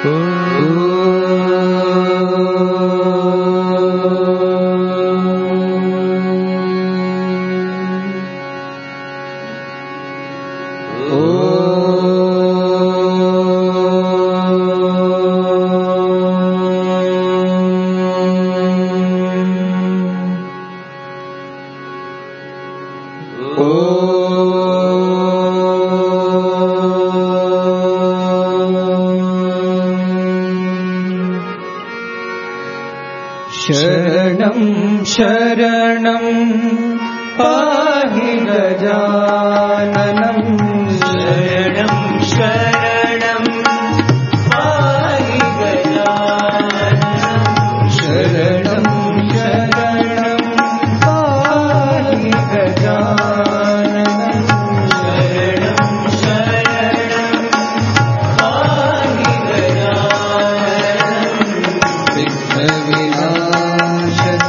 शरणं शरणं पाहि गजाननं शरणं शरणं पाहि गजाननं शरणं शरणं पाहि गजाननं शरणं शरणं पाहि गजाननं विघ्नविनाशक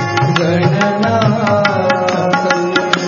गणनाथं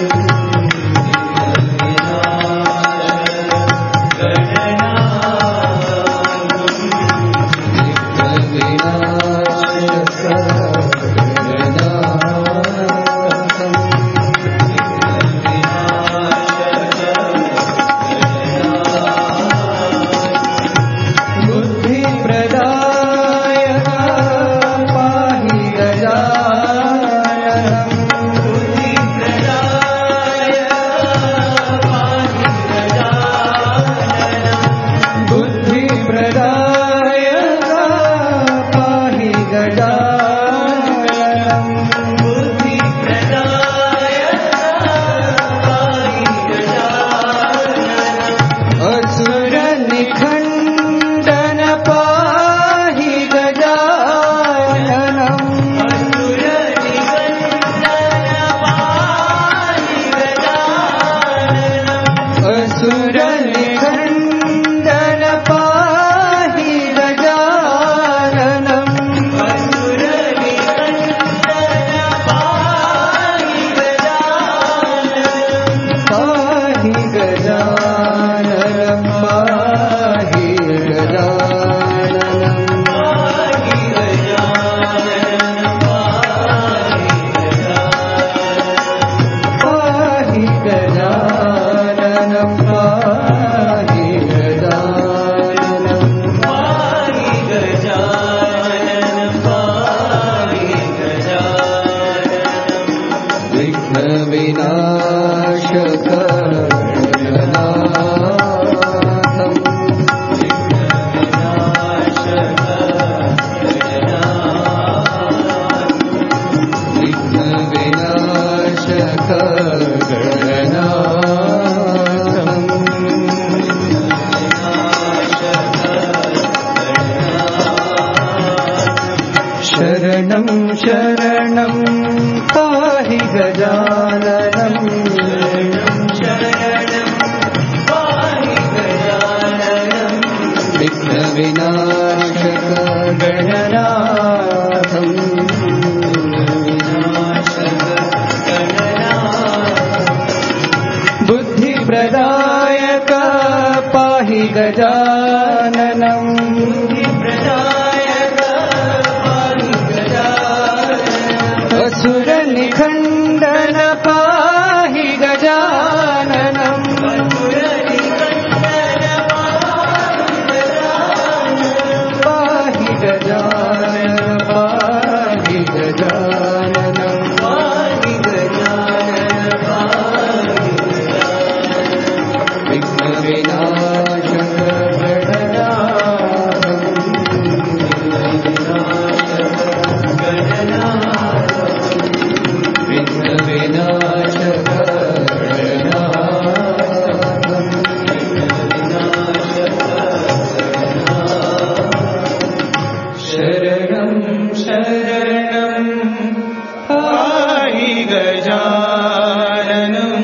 शरणं शरणं पाहि गजाननं शरणं पाहि गजाननं विघ्नविनाशक गणनाथं बुद्धिप्रदायक पाहि गजाननं असुर निखंडन पाहि गजाननं पाहि गजानन पाहि गजाननं पाहि गजानन विघ्नविनाशक शरणं शरणं पाहि गजाननं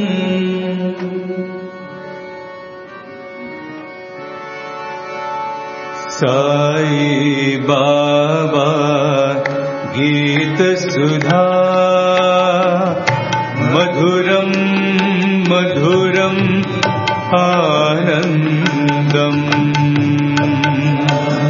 साई बाबा गीत सुधा मधुरं मधुरं आनन्दम्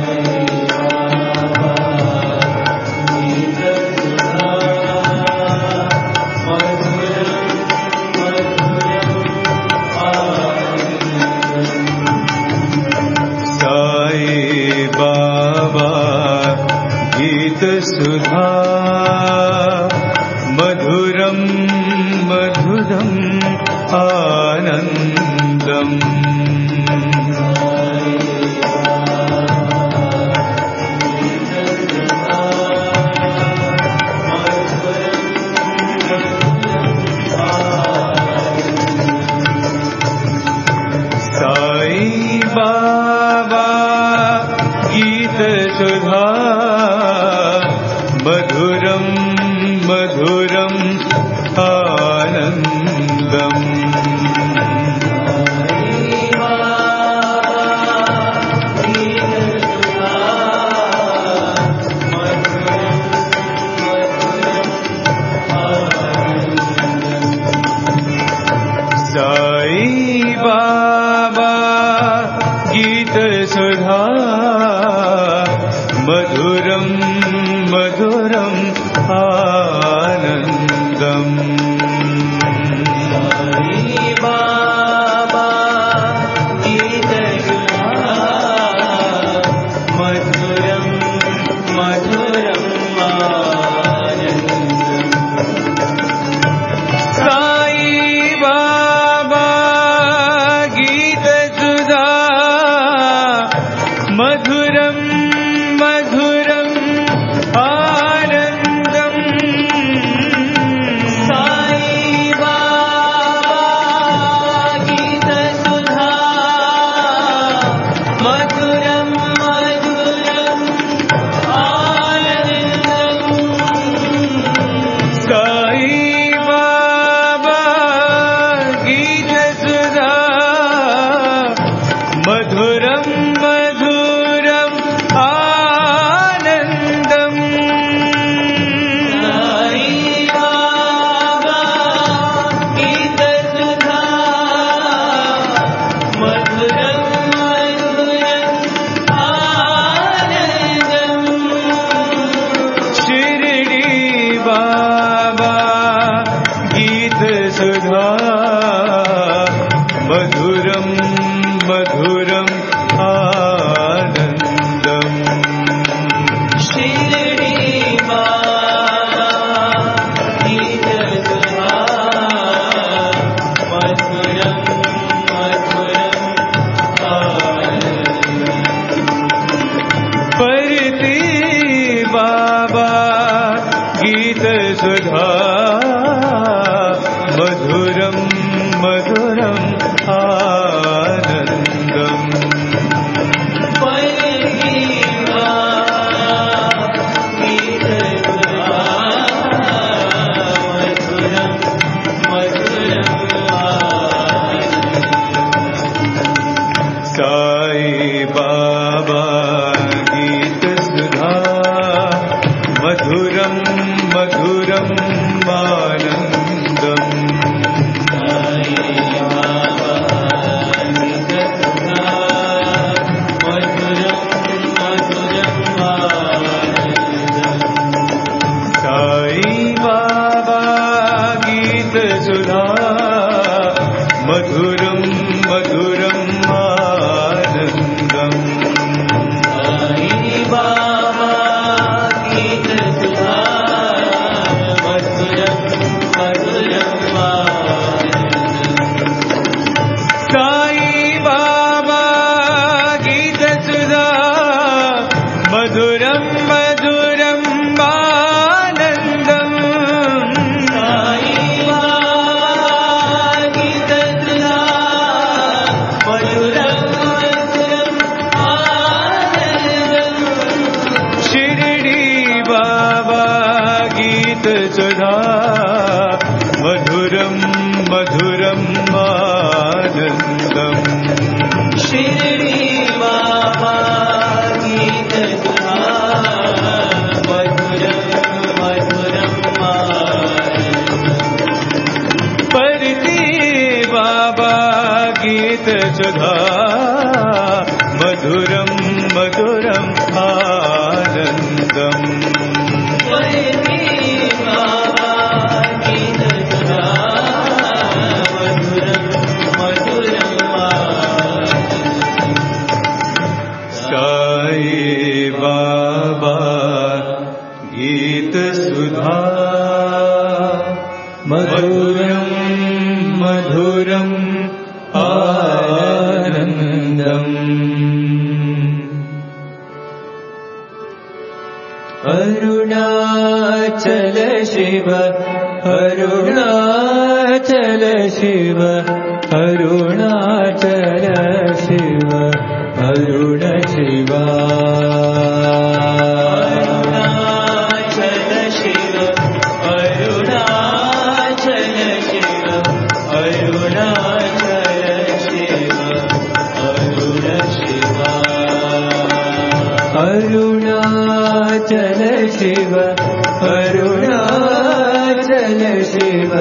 मधुरं मधुरम् आनन्दम् अरुणाचल शिव अरुणाचल शिव अरुणाचल शिव अरुण शिवा अरुणाचल शिव अरुणाचल शिव अरुणाचल शिव अरुण शिवा अरुणाचल शिव अरुणाचल शिव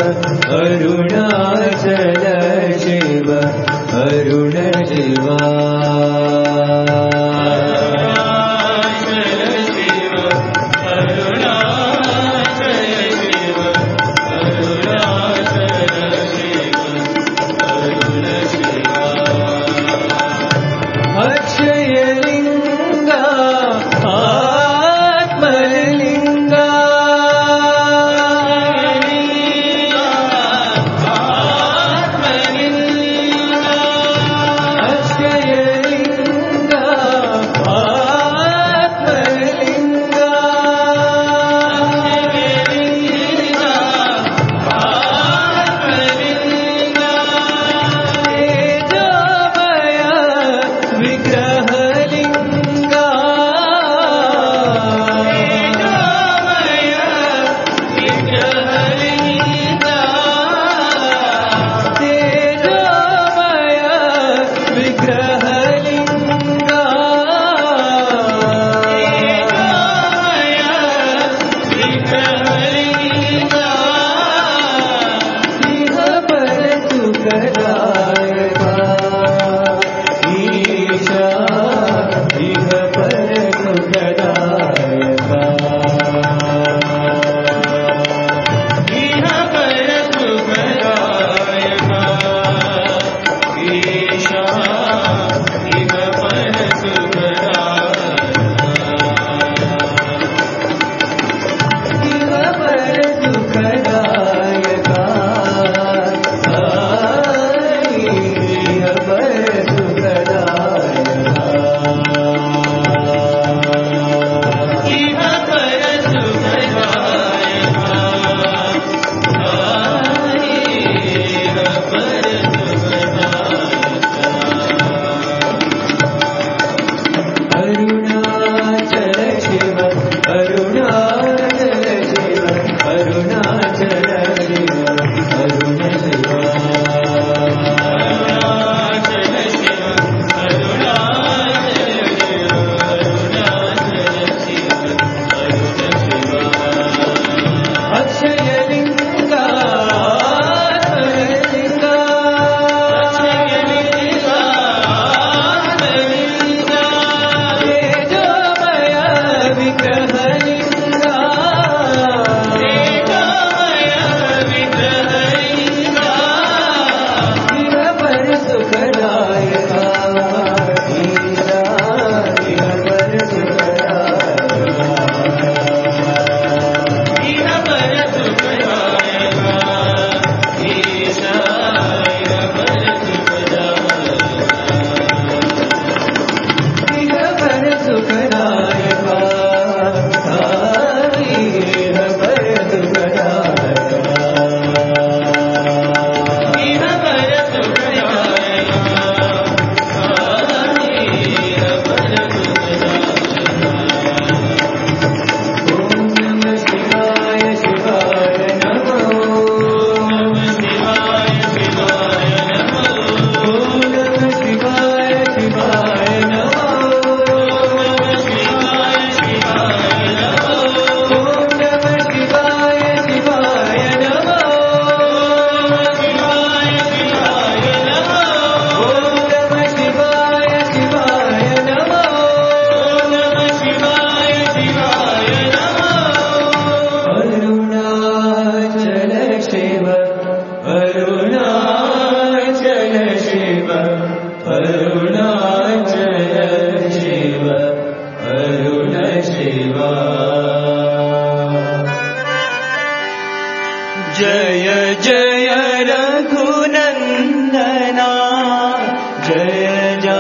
अरुणाचल शिव अरुण शिवा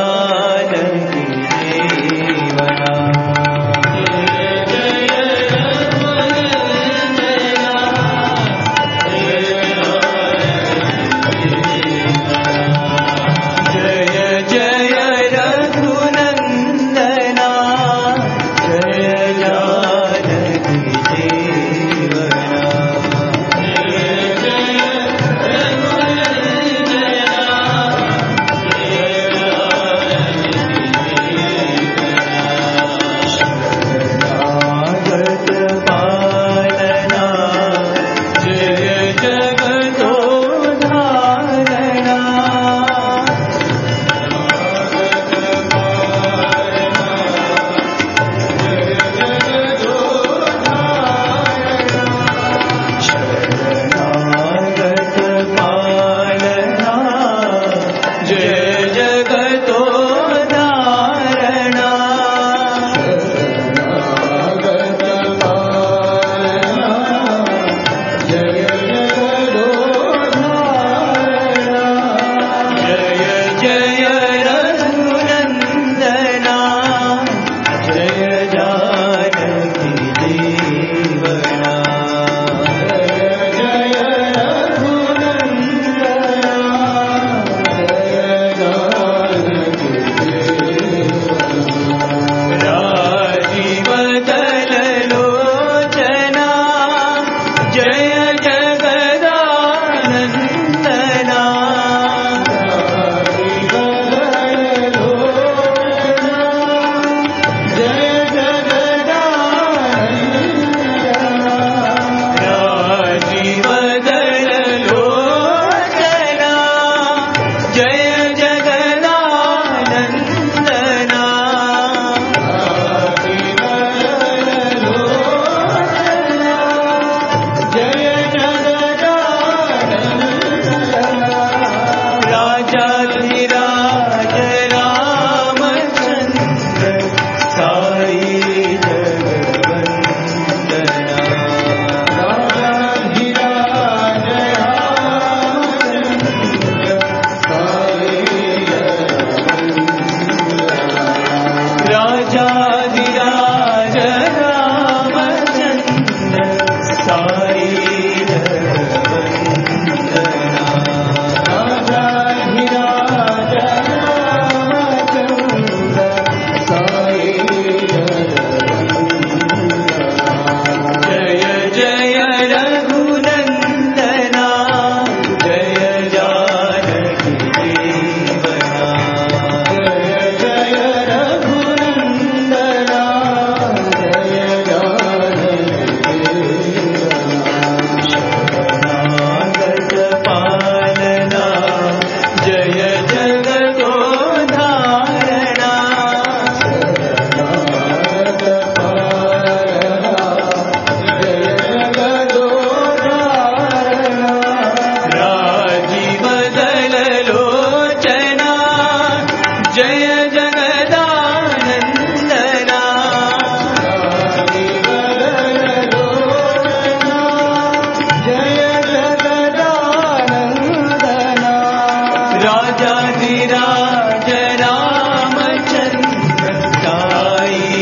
जय जगदानन्दना जय जगदानन्दना राजाधिराज रामचन्द्र साई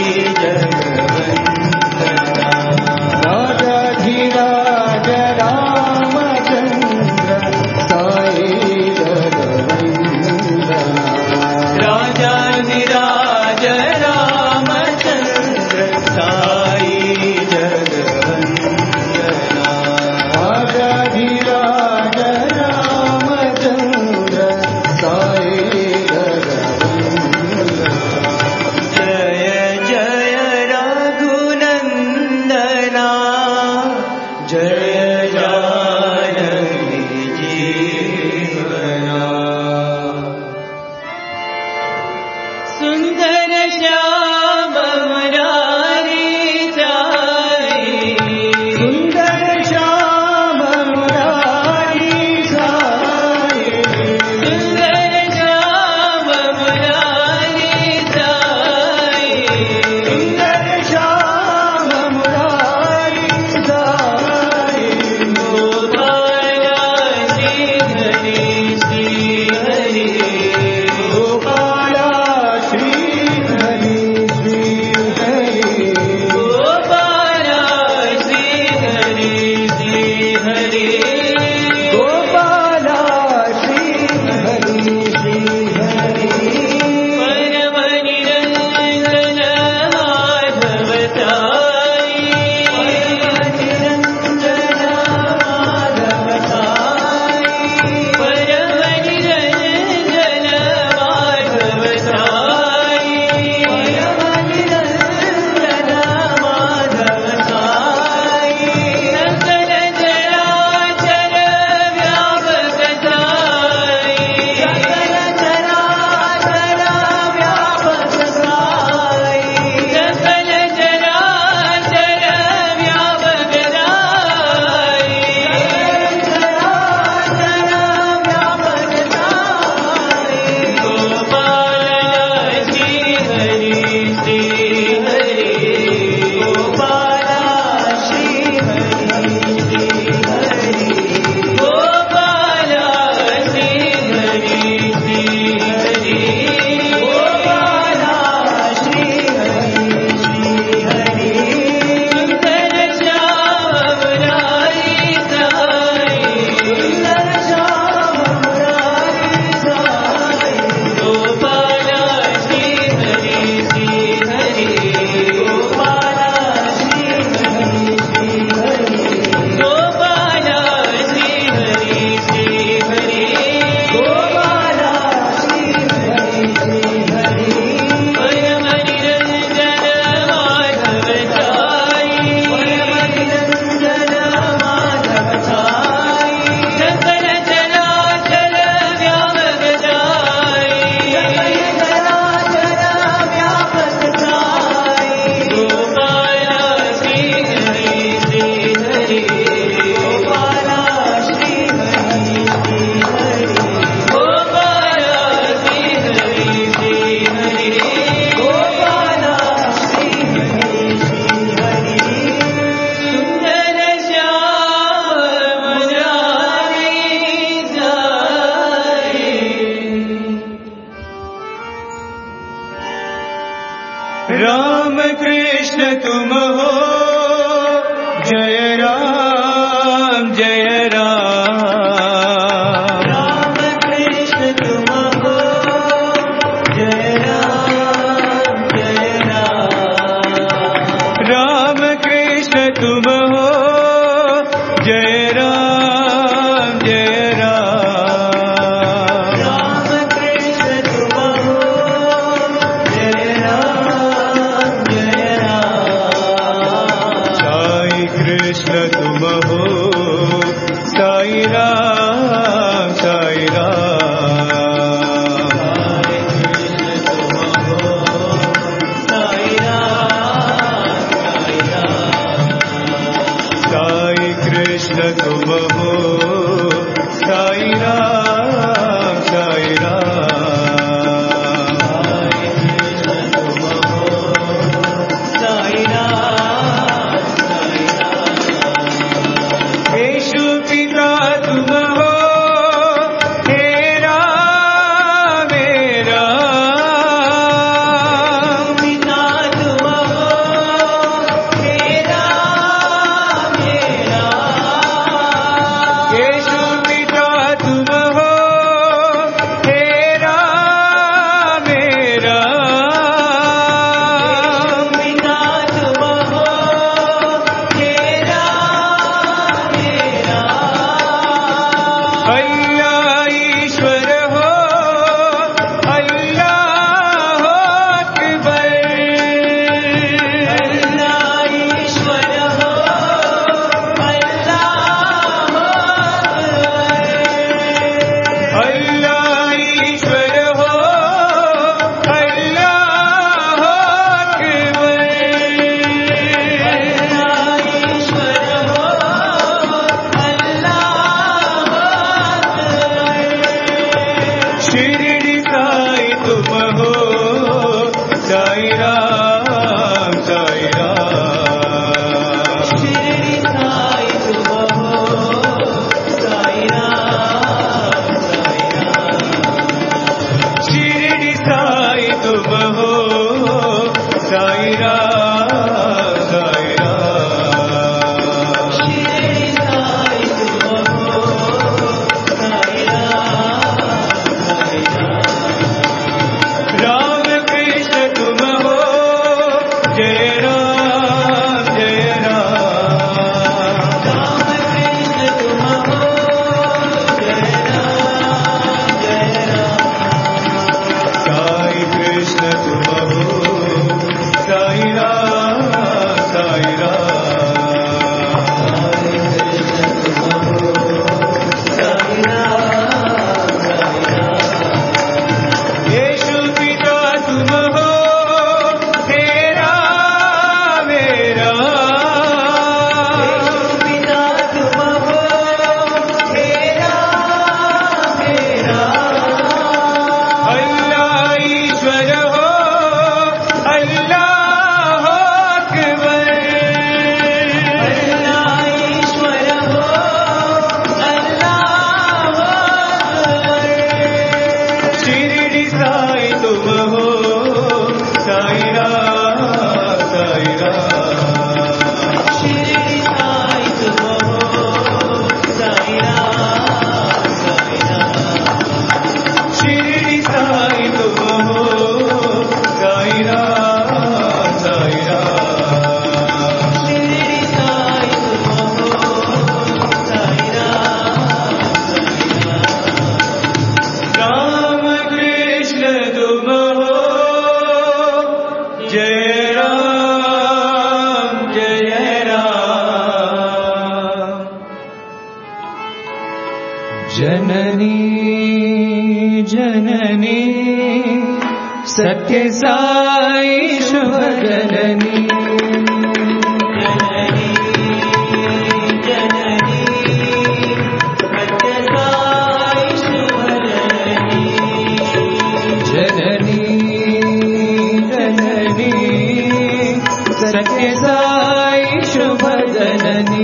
जगवन्दना राजाधिराज रामचन्द्र साई जगवन्दना राजाधिराज रामचन्द्र साई जगवन्दना राजाधिराज रामचन्द्र साई जगवन्दना जय जय रघुनन्दना जय जानकी जीवना सुन्दर श्याम मुरारी साई सुन्दर श्याम मुरारी साई सुन्दर श्याम मुरारी साई सुन्दर श्याम मुरारी साई गोपाला श्री हरि श्री हरि गोपाला श्री हरि श्री हरि गोपाला श्री हरि श्री हरि गोपाला श्री हरि श्री हरि परम निरंजन माधव साई परम निरंजन माधव साई परम निरंजन माधव साई परम निरंजन माधव साई सकल चराचर व्यापक साई सकल चराचर व्यापक साई सकल चराचर व्यापक साई गोपाला श्री हरि श्री हरि गोपाला श्री हरि श्री हरि गोपाला श्री हरि श्री हरि सुन्दर श्याम मुरारी साई सुन्दर श्याम मुरारी साई गोपाला श्री हरि श्री हरि गोपाला श्री हरि श्री हरि गोपाला श्री हरि श्री हरि गोपाला श्री हरि श्री हरि परम निरंजन माधव साई परम निरंजन माधव साई सकल चराचर व्यापक साई सकल चराचर व्यापक साई गोपाला श्री हरि श्री हरि गोपाला श्री हरि श्री हरि गोपाला श्री हरि श्री हरि गोपाला श्री हरि श्री हरि सुन्दर श्याम मुरारी साई राम कृष्ण तुम हो जय राम जय राम राम कृष्ण तुम हो जय राम जय राम राम कृष्ण तुम हो जय राम जय राम राम कृष्ण तुम हो जय राम जय राम साई कृष्ण तुम हो साई राम साई राम साई कृष्ण तुम हो साई राम साई राम जननी जननी सत्य साई शुभ जननी जननी जननी सत्य साई शुभ जननी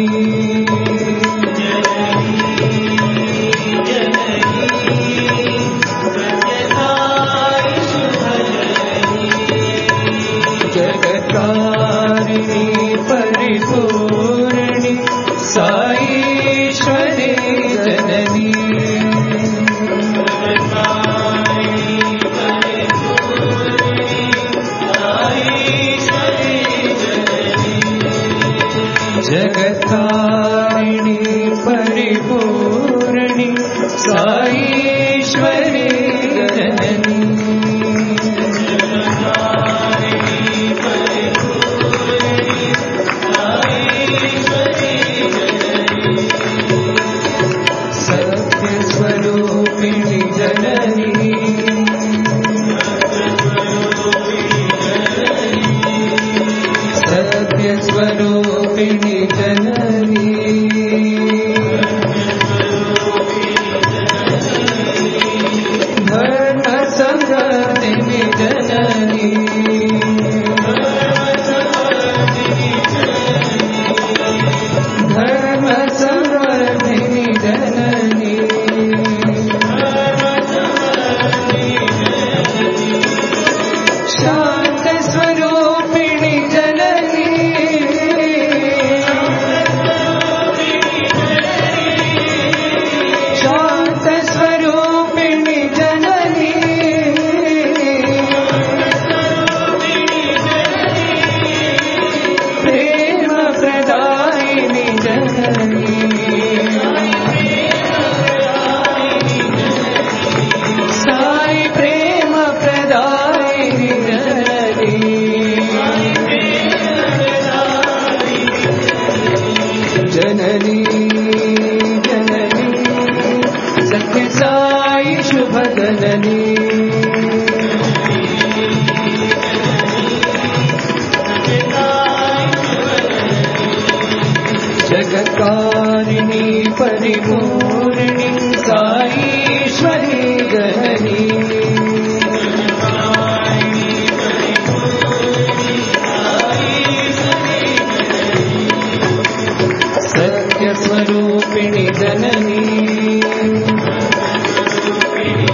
परिपूर्णी साईश्वरी जननी जगत्कारिणी परिपूर्णी साईश्वरी जननी सत्यस्वरूपिणी जननी सत्यस्वरूपिणी जननी धर्म संगतिनी जननी धर्म संवर्धिनी जननी शांत स्वरूपिणी जननी शांत स्वरूपिणी जननी प्रेम प्रदायिनी जननी साई प्रेम प्रदायिनी जननी जननी सत्य साई शुभ जननी जगत्कारिणी परिपूर्णी साईश्वरी जननी सत्यस्वरूपिणी जननी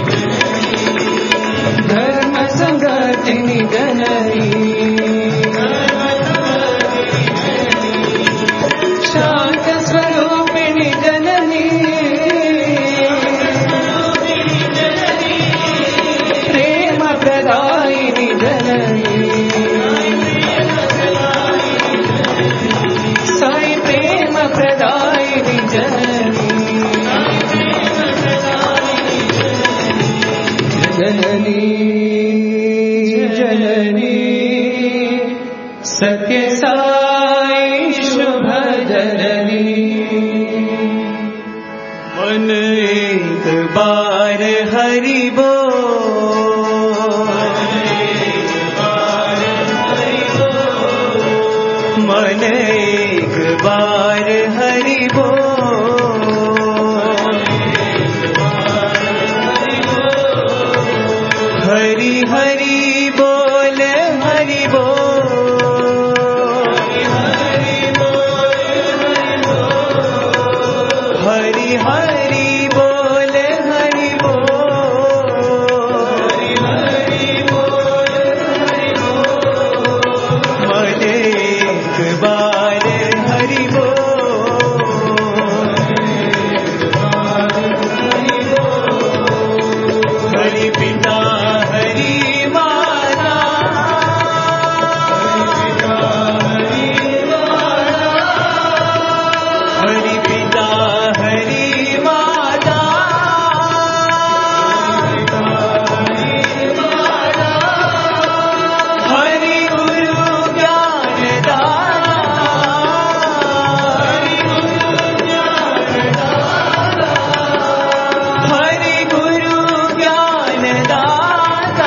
धर्म संगतिनी जननी जननी सत्य साई शुभ जननी। मन एक बार हरि बोल, मन एक बार हरि बोल, हरि हरि बोल, हरि बोल, हरि हरि बोल, हरि बोल, मन एक बार हरि बोल, हरि पिता हरि माता, हरि पिता हरि माता, हरि गुरु ज्ञानदाता, हरि गुरु ज्ञानदाता,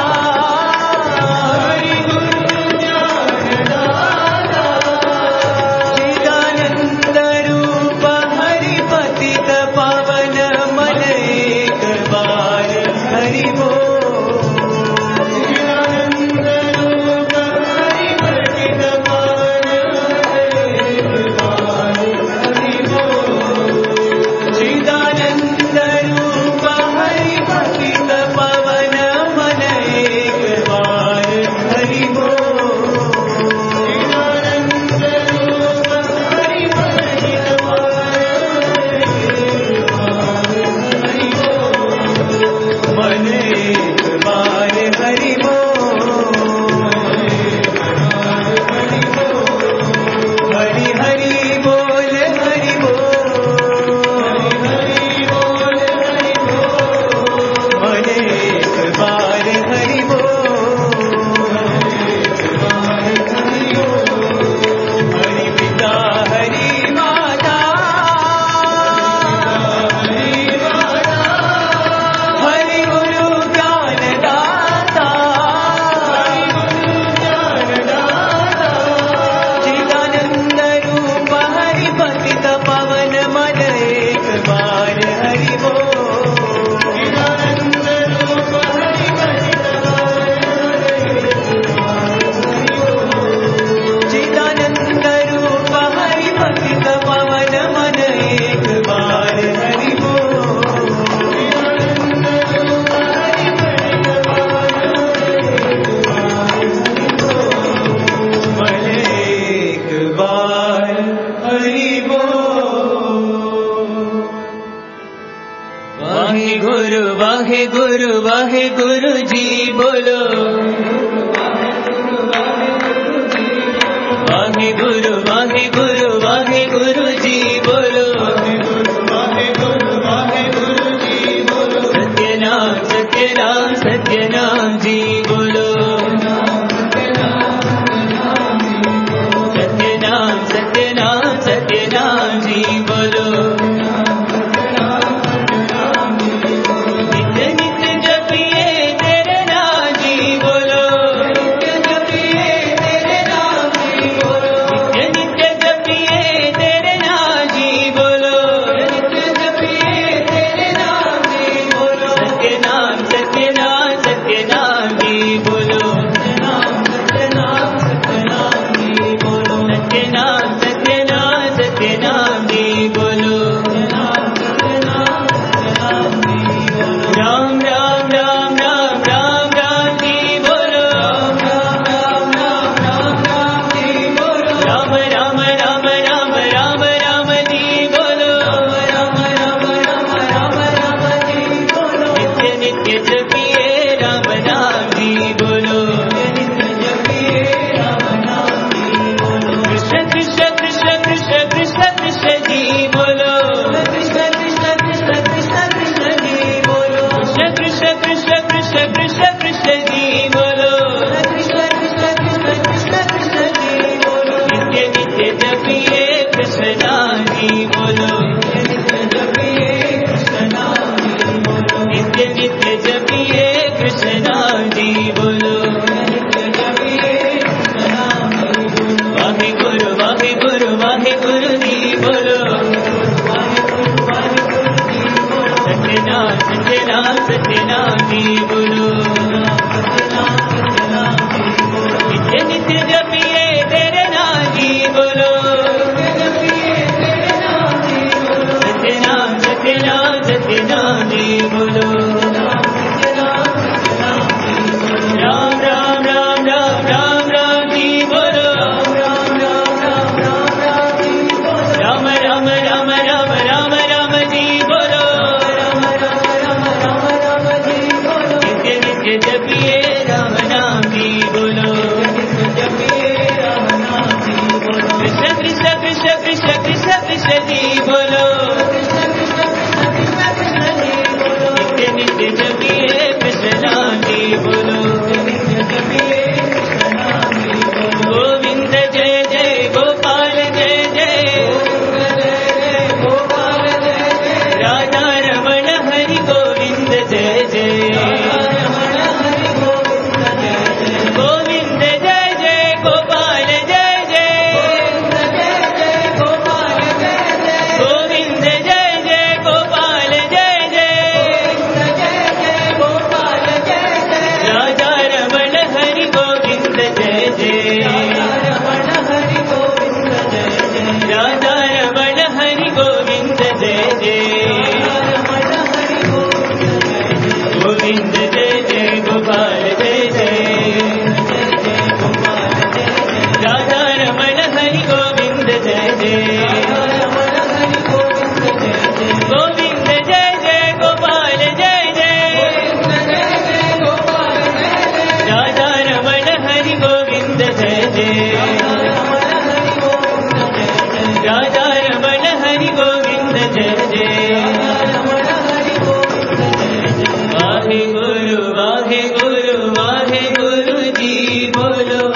चिदानंद रूप हरि पतित पावन मन एक बार हरि बोल, चिदानंद रूप हरि पतित पावन मन एक बार हरि मन एक बार हरि हरि हरि बोल, हरि बोल, मन एक बार हरि हरि पिता हरि माता, हरि गुरु ज्ञानदाता, चिदानंद रूप हरि पतित पावन मन एक बार हरि चिदानंद रूप हरि पतित पावन मन एक बार हरि मन एक बार हरि वाहे गुरु वाहे गुरु वाहे गुरु जी बोलो, वाहे गुरु वाहे गुरु वाहे गुरु जी बोलो, सत्यनाम सत्यनाम सत्यनाम जी बोलो, सत्यनाम सत्यनाम सत्यनाम जी बोलो, नित्य नित्य जपिए तेरे नाम जी बोलो, नित्य जपिए तेरे नाम जी बोलो, नित्य नित्य जपिए तेरे नाम जी बोलो, नित्य जपिए तेरे नाम जी बोलो, सत्यनाम सत्यनाम सत्यनाम जी बोलो, नित्य नित्य जपिए तेरे नाम जी बोलो, सत्यनाम सत्यनाम सत्यनाम जी बोलो, राम राम राम राम राम राम जी बोलो, राम राम राम राम राम राम जी बोलो, नित्य नित्य जपिए राम नाम जी बोलो, कृष्ण कृष्ण कृष्ण कृष्ण कृष्ण कृष्ण जी बोलो, नित्य नित्य जपिए कृष्ण नाम जी बोलो, गोविंद जय जय गोपाल जय जय, राधा रमण हरि गोविंद जय जय, गोविंद जय जय गोपाल जय जय, गोविंद जय जय गोपाल जय जय, राधा रमण हरि गोविंद जय जय, राधा रमण हरि गोविंद जय जय, गोविंद जय जय गोपाल जय जय, राधा रमण हरि गोविंद जय जय, गोविंद जय जय गोपाल जय जय, राधा रमण हरि गोविंद जय जय, राधा रमण हरि गोविंद जय जय, वाहे गुरु जी बोलो,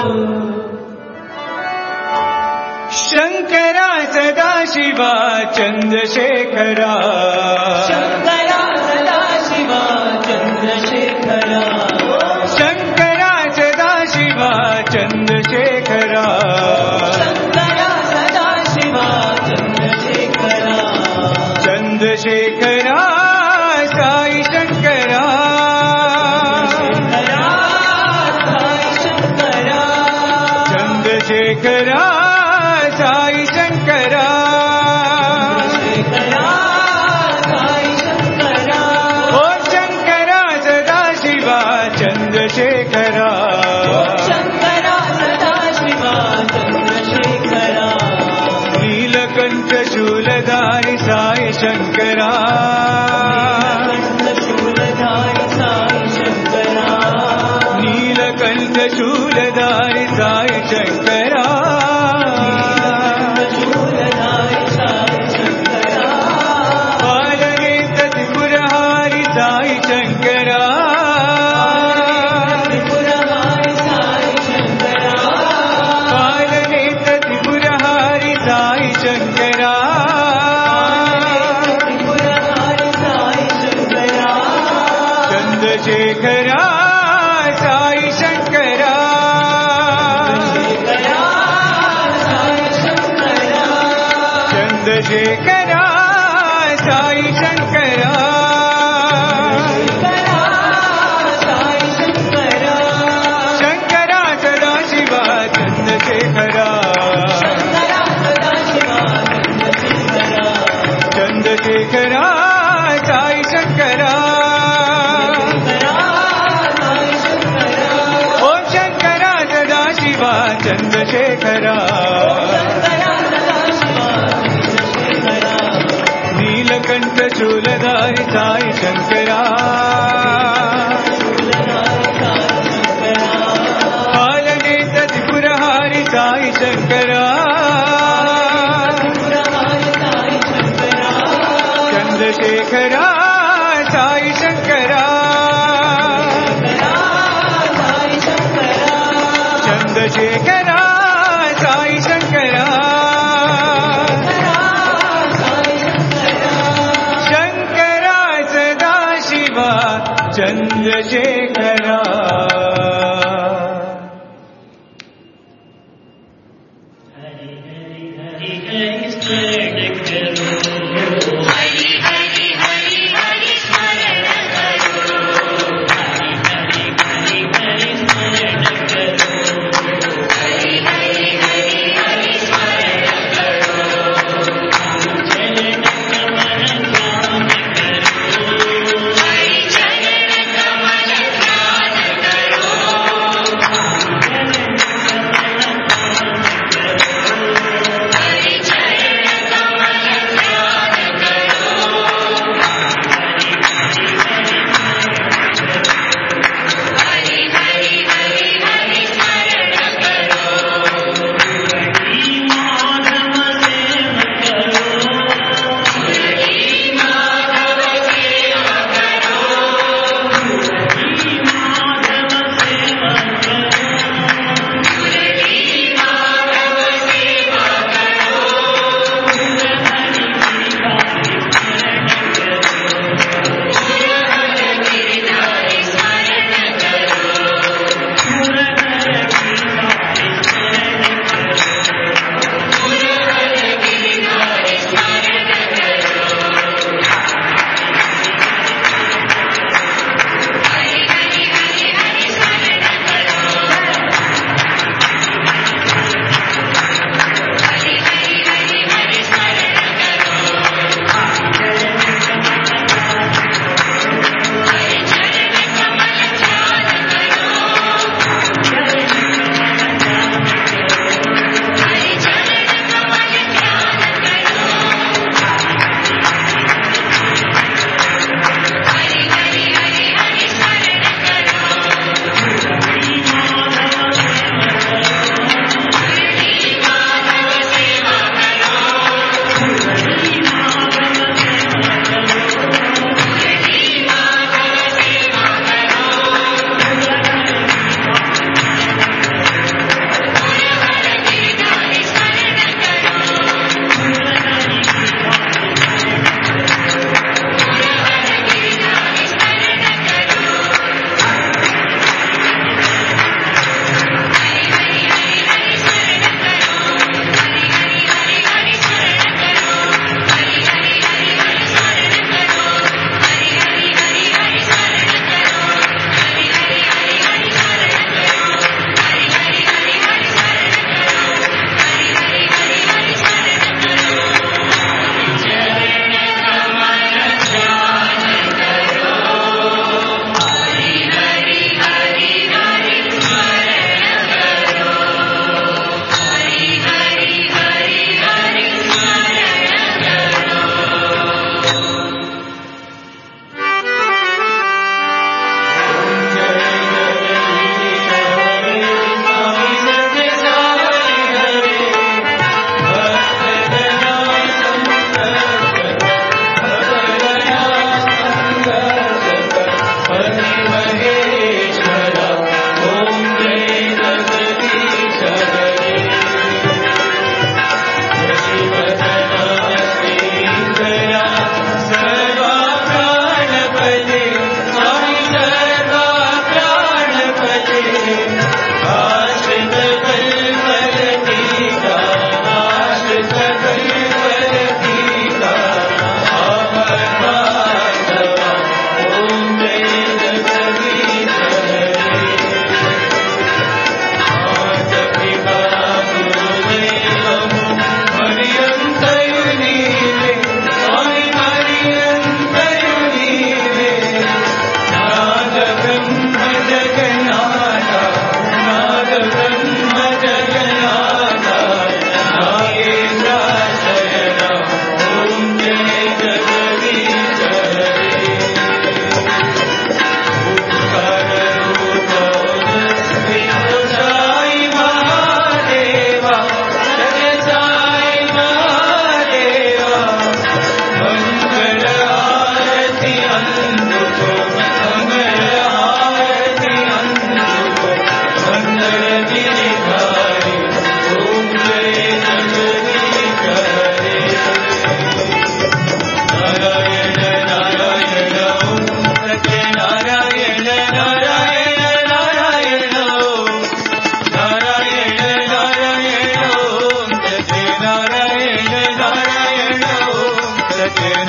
शंकरा सदाशिवा चंद्रशेखरा, शंकरा सदाशिवा चंद्रशेखरा, शंकरा सदाशिवा चंद्रशेखरा, शंकरा सदाशिवा चंद्रशेखरा, चंद्रशेखरा साई शंकरा, चंद्रशेखरा साई शंकरा, ओ शंकरा सदाशिवा चंद्रशेखरा, शंकरा सदाशिवा चंद्रशेखरा, नीलकंठ शूलधारी साई शंकरा, शूलधारी साई शंकरा, नीलकंठ शूलधारी साई शंकरा, शूलधारी साई शंकरा, बालनेत्र त्रिपुरहारी साई शंकरा, त्रिपुरहारी साई शंकरा, बालनेत्र त्रिपुरहारी साई शंकरा, त्रिपुरहारी साई शंकरा, चंद्रशेखरा साई शंकरा, चंद्रशेखरा साई शंकरा, शंकरा सदाशिवा चंद्रशेखरा, चंद्रशेखरा साई शंकरा, ओ शंकरा सदाशिवा चंद्रशेखरा, नीलकंठ शूलधारी साई शंकरा, बालनेत्र त्रिपुरहारी साई शंकरा, चंद्रशेखरा साई शंकरा, चंद्रशेखरा साई शंकरा, शंकरा सदाशिवा चंद्रशेखरा,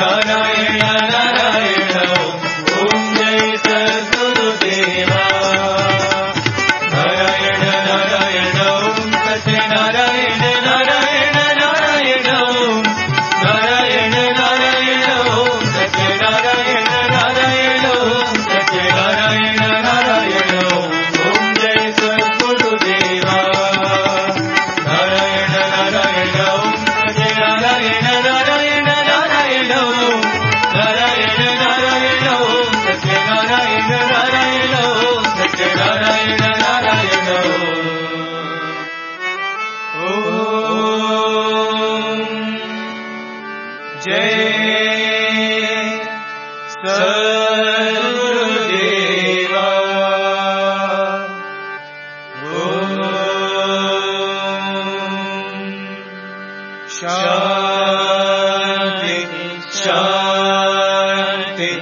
नारायण नारायण ओम जय सद्गुरुदेवा नारायण नारायण ओम सत्यनारायण नारायण नारायण ओम नारायण नारायण ओम सत्यनारायण नारायण ओम सत्यनारायण नारायण ओम जय सद्गुरुदेवा नारायण नारायण ओम सत्यनारायण नारायण नारायण ओम नारायण नारायण ओम सत्यनारायण नारायण ओम सत्यनारायण नारायण ओम जय सद्गुरुदेवा ओम शांति शांति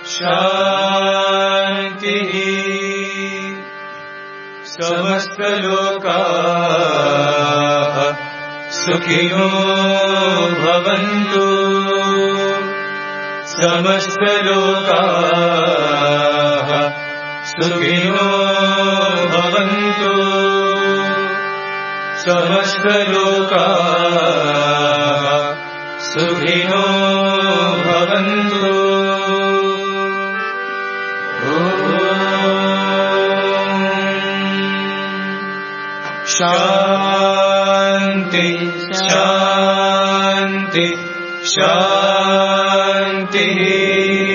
शांति समस्त लोकाः सुखिनो भवन्तु समस्त लोकाः सुखिनो भवन्तु समस्त लोकाः सुखिनो भवन्तु शांति शांति शांति